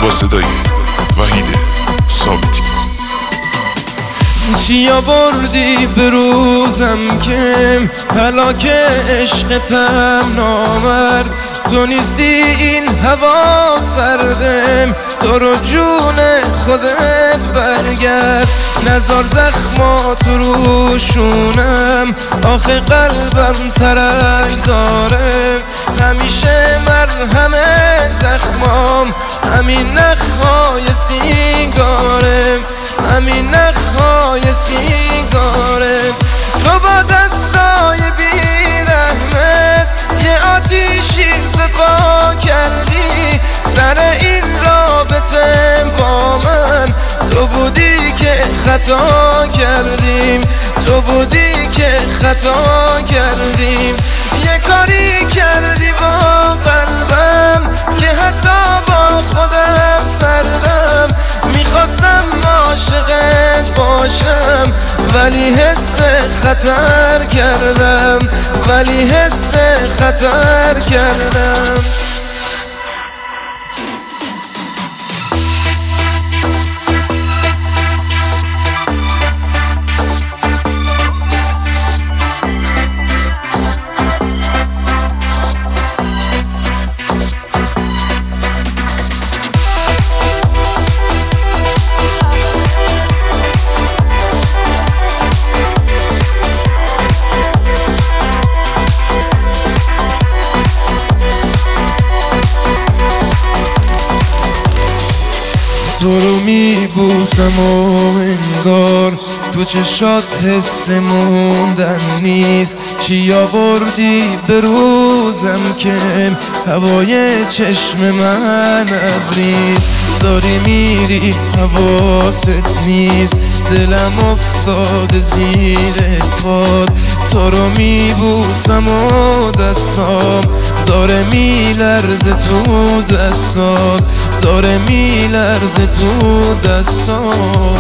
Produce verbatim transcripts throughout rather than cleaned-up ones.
با صدای وحید ثابتی. چی آوردی به روزم که هلاک عشقتم نامرد، تو نیستی این هوا سردم، تو رو جون خودت برگرد، نزار زخمات روشونم، آخه قلبم ترک داره، همیشه مرهم زخمام همین نخهای سیگارم، همین نخهای سیگارم. تو با دستای بی رحمت یه آتیشی به پا کردی، سر این رابطه با من تو بودی که خطا کردیم، تو بودی که خطا کردیم. یه کاری کردی با قلبم که حتی با خودم سردم، میخواستم عاشقت باشم ولی حس خطر کردم، ولی حس خطر کردم. تو رو میبوسم و انگار تو چشات حس موندن نیست، چی آوردی به روزم که هوای چشم من ابریست، داری میری حواست نیست، دلم افتاده زیر پاد، تو رو میبوسم و دستام داره میلرزه تو دستات، داره میلرزه تو دستات.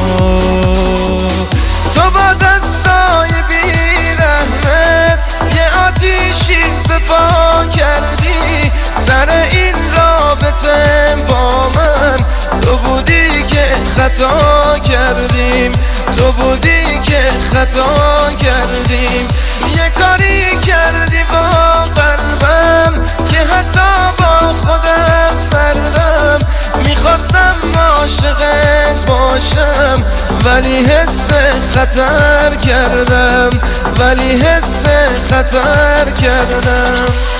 تو با دستای بی رحمت یه آتیشی به پا کردی، سر این رابطه با من تو بودی که خطا کردیم، تو بودی که خطا کردیم. یه کاری کردی با قلبم که حتی با خودم سردم، میخواستم عاشقت باشم ولی حس خطر کردم، ولی حس خطر کردم.